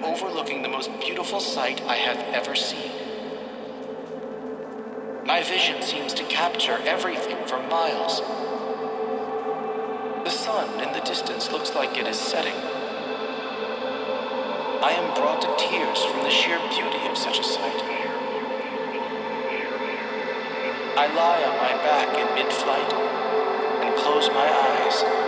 overlooking the most beautiful sight I have ever seen. My vision seems to capture everything for miles. The sun in the distance looks like it is setting. I am brought to tears from the sheer beauty of such a sight. I lie on my back in mid-flight and close my eyes